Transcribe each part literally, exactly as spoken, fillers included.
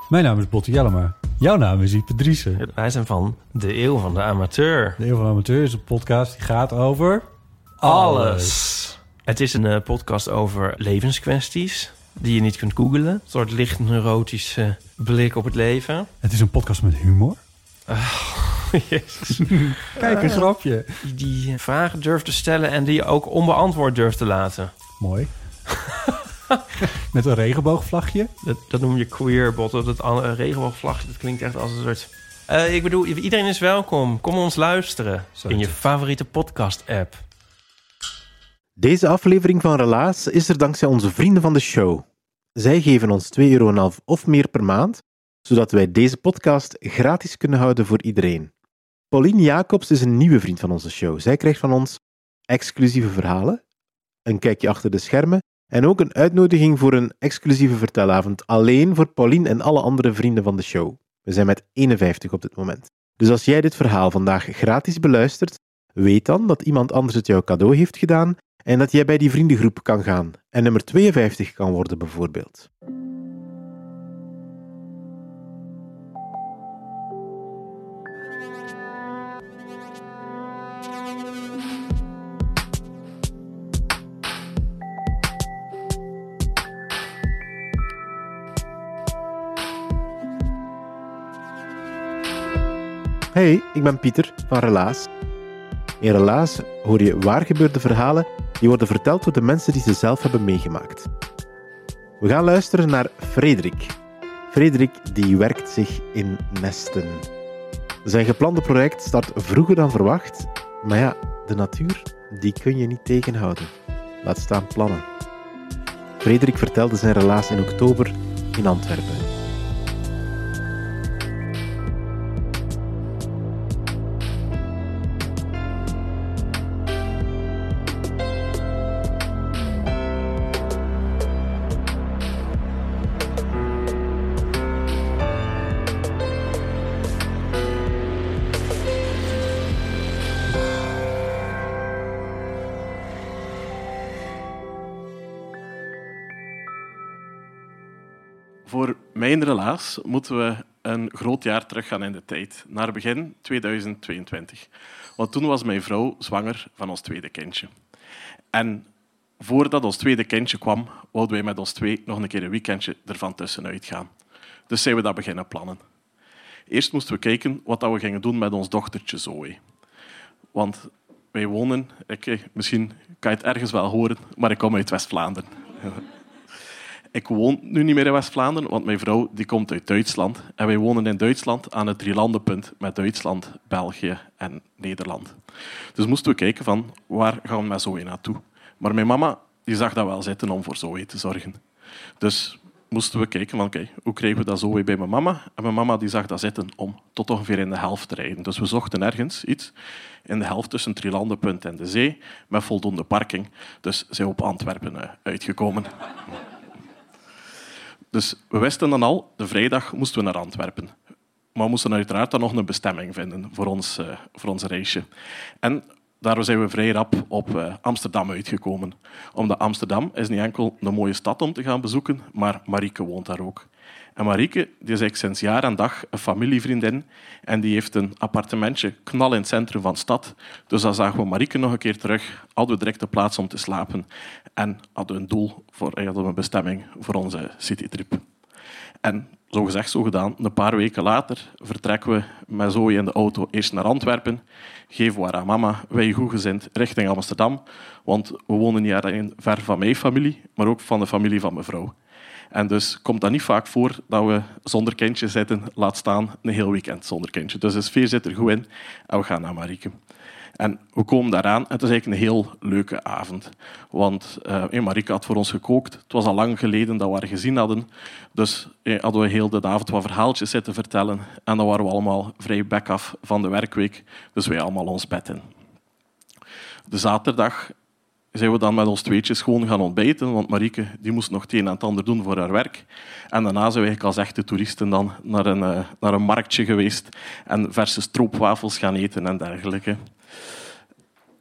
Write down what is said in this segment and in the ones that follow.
Mijn naam is Botte Jellema. Jouw naam is Ipe Driessen. Wij zijn van De Eeuw van de Amateur. De Eeuw van de Amateur is een podcast die gaat over... Alles. alles. Het is een uh, podcast over levenskwesties die je niet kunt googlen. Een soort licht neurotische blik op het leven. Het is een podcast met humor. Oh, jezus. Kijk, een grapje. Die, die vragen durft te stellen en die je ook onbeantwoord durft te laten. Mooi. Met een regenboogvlagje. Dat, dat noem je queer, Botte. Dat uh, regenboogvlagje, dat klinkt echt als een soort... Uh, ik bedoel, iedereen is welkom. Kom ons luisteren Zo in je favoriete podcast-app. Deze aflevering van Relaas is er dankzij onze vrienden van de show. Zij geven ons twee euro en een half of meer per maand, zodat wij deze podcast gratis kunnen houden voor iedereen. Pauline Jacobs is een nieuwe vriend van onze show. Zij krijgt van ons exclusieve verhalen, een kijkje achter de schermen en ook een uitnodiging voor een exclusieve vertelavond alleen voor Pauline en alle andere vrienden van de show. We zijn met eenenvijftig op dit moment. Dus als jij dit verhaal vandaag gratis beluistert, weet dan dat iemand anders het jou cadeau heeft gedaan en dat jij bij die vriendengroep kan gaan en nummer tweeënvijftig kan worden bijvoorbeeld. Hey, ik ben Pieter van Relaas. In Relaas hoor je waar gebeurde verhalen die worden verteld door de mensen die ze zelf hebben meegemaakt. We gaan luisteren naar Frederik. Frederik die werkt zich in nesten. Zijn geplande project start vroeger dan verwacht, maar ja, de natuur die kun je niet tegenhouden. Laat staan plannen. Frederik vertelde zijn relaas in oktober in Antwerpen. Voor mijn relaas moeten we een groot jaar teruggaan in de tijd, naar begin tweeduizend tweeëntwintig. Want toen was mijn vrouw zwanger van ons tweede kindje. En voordat ons tweede kindje kwam, wilden wij met ons twee nog een keer een weekendje ervan tussenuit gaan. Dus zijn we dat beginnen plannen. Eerst moesten we kijken wat we gingen doen met ons dochtertje Zoe. Want wij wonen, ik, misschien kan je het ergens wel horen, maar ik kom uit West-Vlaanderen. Ik woon nu niet meer in West-Vlaanderen, want mijn vrouw die komt uit Duitsland. En wij wonen in Duitsland aan het drielandenpunt met Duitsland, België en Nederland. Dus moesten we kijken van waar gaan we met Zoe naartoe. Maar mijn mama die zag dat wel zitten om voor Zoe te zorgen. Dus moesten we kijken van oké, hoe krijgen we dat Zoe bij mijn mama? En mijn mama die zag dat zitten om tot ongeveer in de helft te rijden. Dus we zochten ergens iets in de helft tussen het drielandenpunt en de zee met voldoende parking. Dus zijn we op Antwerpen uitgekomen. Dus we wisten dan al, de vrijdag moesten we naar Antwerpen. Maar we moesten uiteraard dan nog een bestemming vinden voor ons, uh, voor ons reisje. En daar zijn we vrij rap op uh, Amsterdam uitgekomen. Omdat Amsterdam is niet enkel een mooie stad om te gaan bezoeken, maar Marieke woont daar ook. En Marieke die is eigenlijk sinds jaar en dag een familievriendin en die heeft een appartementje knal in het centrum van de stad. Dus dan zagen we Marieke nog een keer terug, hadden we direct de plaats om te slapen en hadden we een doel, voor, hadden we een bestemming voor onze citytrip. En zo gezegd, zo gedaan, een paar weken later vertrekken we met Zoe in de auto eerst naar Antwerpen, geven we haar aan mama, wij goedgezind richting Amsterdam, want we wonen niet alleen ver van mijn familie, maar ook van de familie van mijn vrouw. En dus komt dat niet vaak voor dat we zonder kindje zitten, laat staan een heel weekend zonder kindje. Dus de sfeer zit er goed in en we gaan naar Marieke. En we komen daaraan en het is eigenlijk een heel leuke avond. Want uh, Marieke had voor ons gekookt. Het was al lang geleden dat we haar gezien hadden. Dus eh, hadden we heel de avond wat verhaaltjes zitten vertellen. En dan waren we allemaal vrij back af van de werkweek. Dus wij allemaal ons bed in. De zaterdag zijn we dan met ons tweetjes gewoon gaan ontbijten, want Marieke die moest nog het een en het ander doen voor haar werk. En daarna zijn we eigenlijk als echte toeristen dan naar een, uh, naar een marktje geweest en verse stroopwafels gaan eten en dergelijke.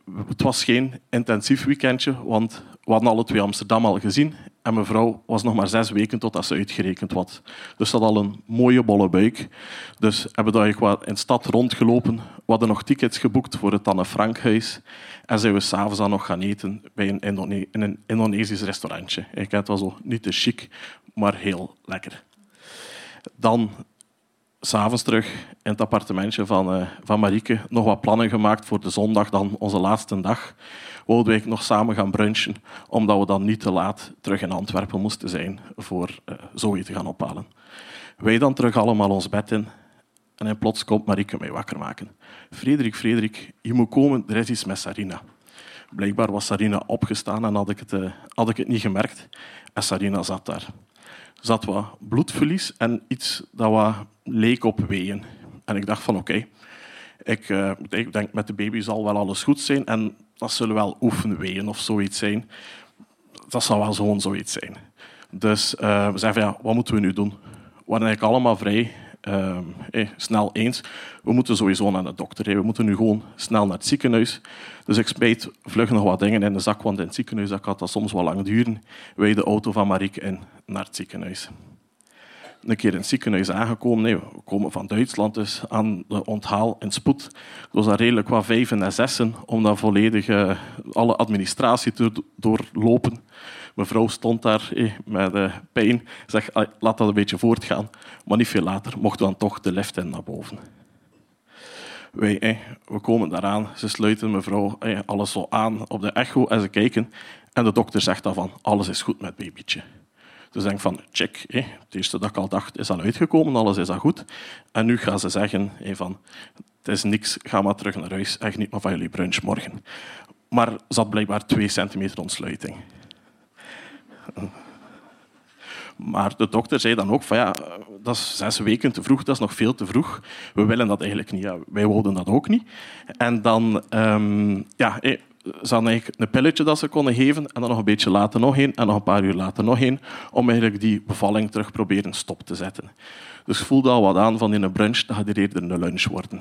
het was geen intensief weekendje, want we hadden alle twee Amsterdam al gezien. En mevrouw was nog maar zes weken totdat ze uitgerekend was. Dus ze had al een mooie bolle buik. Dus hebben we eigenlijk in de stad rondgelopen. We hadden nog tickets geboekt voor het Anne Frankhuis. En zijn we s'avonds dan nog gaan eten bij een, Indone- in een Indonesisch restaurantje. Ik ken het wel zo, niet te chic, maar heel lekker. Dan... S'avonds terug in het appartementje van, uh, van Marieke nog wat plannen gemaakt voor de zondag, dan onze laatste dag. We wilden we nog samen gaan brunchen, omdat we dan niet te laat terug in Antwerpen moesten zijn voor uh, Zoe te gaan ophalen. Wij dan terug allemaal ons bed in en in plots komt Marieke mij wakker maken. Frederik, Frederik, je moet komen, er is iets met Sarina. Blijkbaar was Sarina opgestaan en had ik het, uh, had ik het niet gemerkt. En Sarina zat daar. Er zat wat bloedverlies en iets dat wat leek op weeën. En ik dacht van oké, okay, ik, uh, ik denk met de baby zal wel alles goed zijn en dat zullen wel oefenweeën of zoiets zijn. Dat zal wel zo'n zoiets zijn. Dus uh, we zeiden van ja, wat moeten we nu doen? We waren eigenlijk allemaal vrij uh, hey, snel eens. We moeten sowieso naar de dokter. Hey. We moeten nu gewoon snel naar het ziekenhuis. Dus ik smijt vlug nog wat dingen in de zak, want in het ziekenhuis dat kan dat soms wel lang duren. Wij de auto van Marieke in naar het ziekenhuis. Een keer in het ziekenhuis aangekomen. Nee, we komen van Duitsland, dus aan de onthaal in spoed. Het was daar redelijk wat vijven en zessen om dan volledig uh, alle administratie te do- doorlopen. Mevrouw stond daar eh, met uh, pijn. Zeg, laat dat een beetje voortgaan. Maar niet veel later mochten we dan toch de lift in naar boven. Wij, eh, we komen daaraan. Ze sluiten mevrouw eh, alles zo aan op de echo en ze kijken. En de dokter zegt dan van, alles is goed met babytje. Dus ik denk van, check, eh, het eerste dat ik al dacht is al uitgekomen, alles is al goed. En nu gaan ze zeggen eh, van, het is niks, ga maar terug naar huis en geniet maar van jullie brunch morgen. Maar ze had blijkbaar twee centimeter ontsluiting. Maar de dokter zei dan ook van ja, dat is zes weken te vroeg, dat is nog veel te vroeg. We willen dat eigenlijk niet. Ja, wij wilden dat ook niet. En dan, um, ja, ze hadden eigenlijk een pilletje dat ze konden geven en dan nog een beetje later nog één en nog een paar uur later nog één, om eigenlijk die bevalling terug proberen stop te zetten. Dus ik voelde al wat aan van in een brunch, dat gaat hier eerder een lunch worden.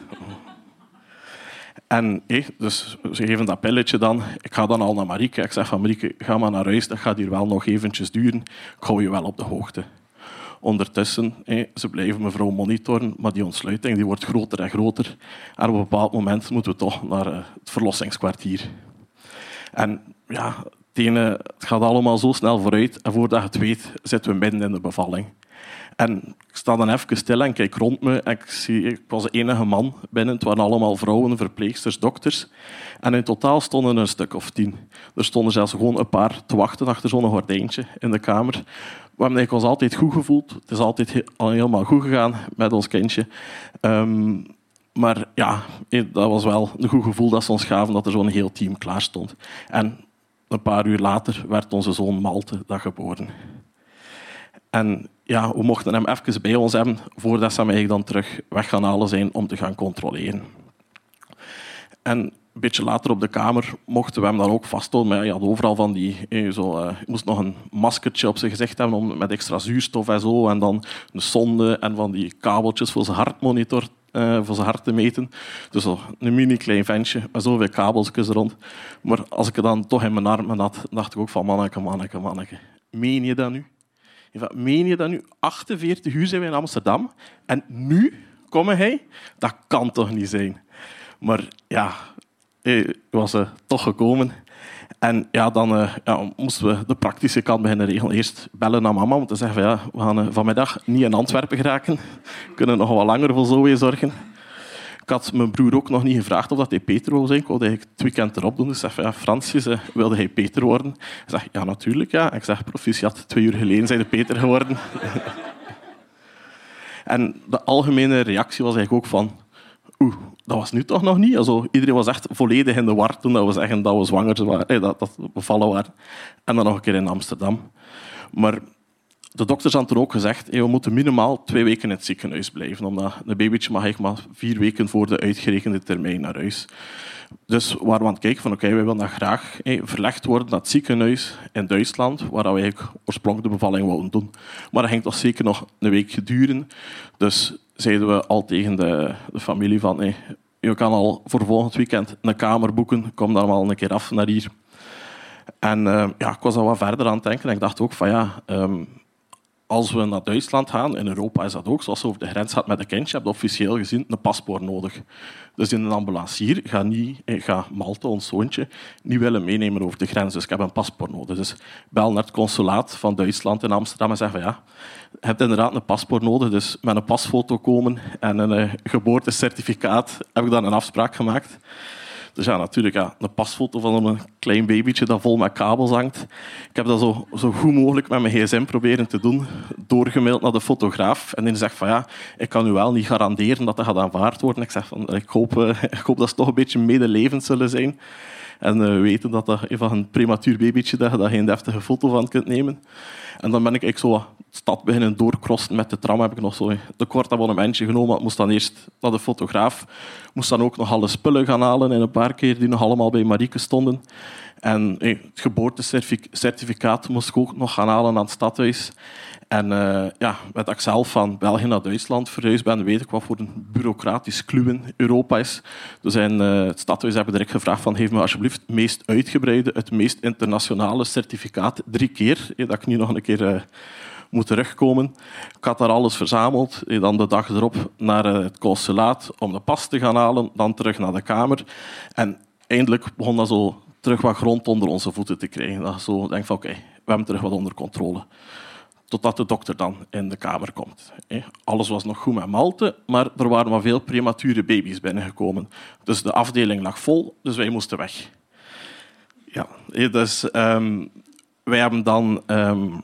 En hey, dus ze geven dat pilletje dan. Ik ga dan al naar Marieke. Ik zeg van Marieke, ga maar naar huis. Dat gaat hier wel nog eventjes duren. Ik hou je wel op de hoogte. Ondertussen, hey, ze blijven mevrouw monitoren, maar die ontsluiting die wordt groter en groter. En op een bepaald moment moeten we toch naar uh, het verlossingskwartier. En ja, het, ene, het gaat allemaal zo snel vooruit. En voordat je het weet, zitten we midden in de bevalling. En ik sta dan even stil en kijk rond me. En ik, zie, ik was de enige man binnen. Het waren allemaal vrouwen, verpleegsters, dokters. En in totaal stonden er een stuk of tien. Er stonden zelfs gewoon een paar te wachten achter zo'n gordijntje in de kamer. We hebben ons altijd goed gevoeld. Het is altijd he- helemaal goed gegaan met ons kindje. Um, maar ja, dat was wel een goed gevoel dat ze ons gaven dat er zo'n heel team klaar stond. En een paar uur later werd onze zoon Malte dat geboren. En ja, we mochten hem even bij ons hebben voordat ze hem eigenlijk dan terug weg gaan halen zijn om te gaan controleren. En een beetje later op de kamer mochten we hem dan ook vasthouden. Maar ja, hij had overal van die... Eh, zo, uh, moest nog een maskertje op zijn gezicht hebben om, met extra zuurstof en zo. En dan een sonde en van die kabeltjes voor zijn hartmonitor, uh, voor zijn hart te meten. Dus zo, een mini-klein ventje met zoveel kabeltjes rond. Maar als ik het dan toch in mijn armen had, dacht ik ook van manneke, manneke, manneke. Meen je dat nu? Meen je dat nu? achtenveertig uur zijn we in Amsterdam en nu komen hij? Dat kan toch niet zijn? Maar ja, hij was uh, toch gekomen. En ja, dan uh, ja, moesten we de praktische kant beginnen regelen. Eerst bellen naar mama om te zeggen van, ja, we gaan uh, vanmiddag niet in Antwerpen geraken. We kunnen nog wat langer voor Zoe zorgen. Ik had mijn broer ook nog niet gevraagd of dat hij Peter wou zijn. Ik wilde eigenlijk het weekend erop doen. Dus ik zeg van, ja, Fransjes, uh, wilde hij Peter worden? Hij zegt, ja, natuurlijk. Ja. Ik zeg, proficiat, twee uur geleden zijn de Peter geworden. En de algemene reactie was eigenlijk ook van... Oeh, dat was nu toch nog niet? Also, iedereen was echt volledig in de war toen we zeggen dat we zwanger waren, eh, dat, dat we bevallen waren. En dan nog een keer in Amsterdam. Maar de dokters hadden toen ook gezegd, hey, we moeten minimaal twee weken in het ziekenhuis blijven. Omdat een babytje mag eigenlijk maar vier weken voor de uitgerekende termijn naar huis. Dus we waren aan het kijken van, oké, okay, wij willen dat graag hey, verlegd worden naar het ziekenhuis in Duitsland, waar we eigenlijk oorspronkelijk de bevalling wouden doen. Maar dat ging toch zeker nog een week duren. Dus zeiden we al tegen de, de familie van, hey, je kan al voor volgend weekend een kamer boeken. Kom dan maar een keer af naar hier. En uh, ja, ik was al wat verder aan het denken. En ik dacht ook van ja, um, als we naar Duitsland gaan, in Europa is dat ook, zoals je over de grens gaat met een kindje, heb je officieel gezien een paspoort nodig. Dus in een ambulancier gaat niet, ga Malte, ons zoontje, niet willen meenemen over de grens. Dus ik heb een paspoort nodig. Dus bel naar het consulaat van Duitsland in Amsterdam en zeg van ja, je hebt inderdaad een paspoort nodig, dus met een pasfoto komen en een uh, geboortecertificaat heb ik dan een afspraak gemaakt. Dus ja, natuurlijk ja, een pasfoto van een klein babytje dat vol met kabels hangt. Ik heb dat zo, zo goed mogelijk met mijn gsm proberen te doen, doorgemaild naar de fotograaf. En die zegt van ja, ik kan u wel niet garanderen dat dat gaat aanvaard worden. Ik zeg van, ik hoop, uh, ik hoop dat ze toch een beetje medelevend zullen zijn. En uh, weten dat dat van een prematuur babytje dat je daar geen deftige foto van kunt nemen. En dan ben ik zo de stad beginnen doorcrossen met de tram. Heb ik nog zo een kort abonnementje genomen. Ik moest dan eerst naar de fotograaf. Moest dan ook nog alle spullen gaan halen. En een paar keer die nog allemaal bij Marieke stonden. En hey, het geboortecertificaat moest ik ook nog gaan halen aan het stadhuis. En uh, ja, met ik zelf van België naar Duitsland verhuisd ben, weet ik wat voor een bureaucratisch kluwen Europa is. Dus in uh, het stadhuis hebben direct gevraagd van geef me alsjeblieft het meest uitgebreide, het meest internationale certificaat drie keer. Hey, dat ik nu nog een keer uh, moet terugkomen. Ik had daar alles verzameld. Hey, dan de dag erop naar uh, het consulaat om de pas te gaan halen. Dan terug naar de kamer. En eindelijk begon dat zo terug wat grond onder onze voeten te krijgen. Dat je zo denkt van oké, okay, we hebben terug wat onder controle. Totdat de dokter dan in de kamer komt. Alles was nog goed met Malte, maar er waren maar veel premature baby's binnengekomen. Dus de afdeling lag vol, dus wij moesten weg. Ja, dus um, wij hebben dan... Um,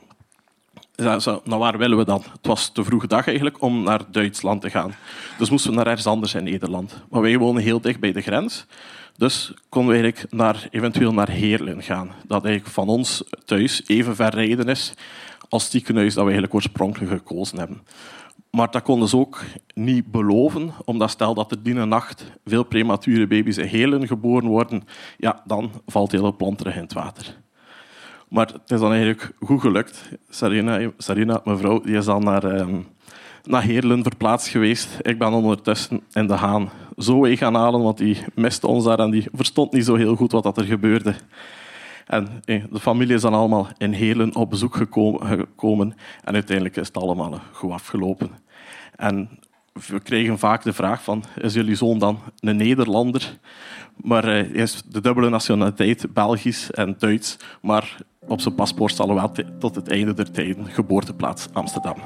nou, waar willen we dan? Het was te vroege dag eigenlijk om naar Duitsland te gaan. Dus moesten we naar ergens anders in Nederland. Maar wij wonen heel dicht bij de grens. Dus konden we eigenlijk naar, eventueel naar Heerlen gaan. Dat eigenlijk van ons thuis even ver rijden is als het ziekenhuis dat we eigenlijk oorspronkelijk gekozen hebben. Maar dat konden ze ook niet beloven, omdat stel dat er die nacht veel premature baby's in Heerlen geboren worden, ja, dan valt heel het plan terug in het water. Maar het is dan eigenlijk goed gelukt. Sarina, Sarina mevrouw, die is dan naar, um, naar Heerlen verplaatst geweest. Ik ben ondertussen in De Haan zo weg gaan halen, want die miste ons daar en die verstond niet zo heel goed wat er gebeurde. En eh, de familie is dan allemaal in Heerlen op bezoek gekomen, gekomen en uiteindelijk is het allemaal goed afgelopen. En we kregen vaak de vraag van, is jullie zoon dan een Nederlander? Maar hij uh, is de dubbele nationaliteit, Belgisch en Duits, maar op zijn paspoort zal hij wel t- tot het einde der tijden geboorteplaats Amsterdam.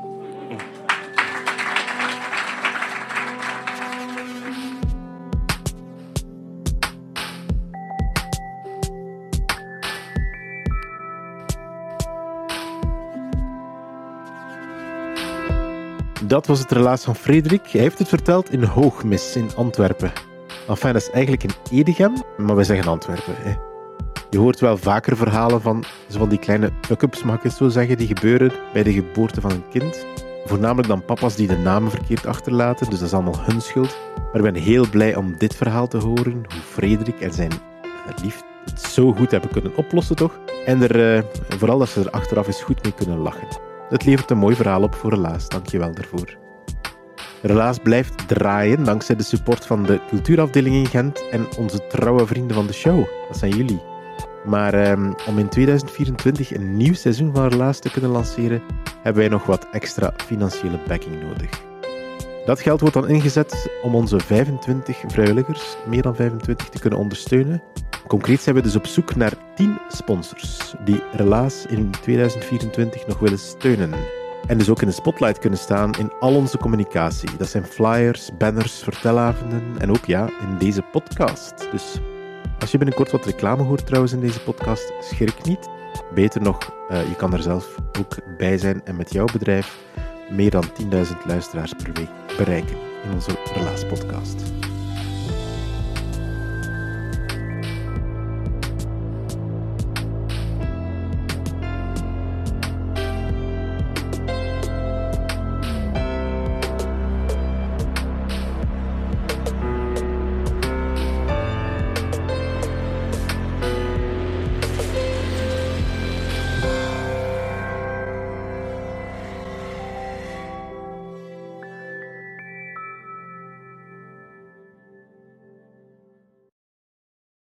Dat was het relaas van Frederik. Hij heeft het verteld in Hoogmis in Antwerpen. Enfin, dat is eigenlijk in Edegem, maar wij zeggen Antwerpen. Hè. Je hoort wel vaker verhalen van, zo van die kleine fuck-ups, mag ik het zo zeggen, die gebeuren bij de geboorte van een kind. Voornamelijk dan papa's die de namen verkeerd achterlaten, dus dat is allemaal hun schuld. Maar ik ben heel blij om dit verhaal te horen, hoe Frederik en zijn lief het zo goed hebben kunnen oplossen, toch? En er, uh, vooral dat ze er achteraf eens goed mee kunnen lachen. Het levert een mooi verhaal op voor Relaas, dank je wel daarvoor. Relaas blijft draaien dankzij de support van de cultuurafdeling in Gent en onze trouwe vrienden van de show. Dat zijn jullie. Maar um, om in tweeduizend vierentwintig een nieuw seizoen van Relaas te kunnen lanceren, hebben wij nog wat extra financiële backing nodig. Dat geld wordt dan ingezet om onze vijfentwintig vrijwilligers, meer dan vijfentwintig, te kunnen ondersteunen. Concreet zijn we dus op zoek naar tien sponsors die Relaas in tweeduizend vierentwintig nog willen steunen. En dus ook in de spotlight kunnen staan in al onze communicatie. Dat zijn flyers, banners, vertelavonden en ook ja, in deze podcast. Dus als je binnenkort wat reclame hoort trouwens in deze podcast, schrik niet. Beter nog, uh, je kan er zelf ook bij zijn en met jouw bedrijf meer dan tienduizend luisteraars per week bereiken in onze Relaas podcast.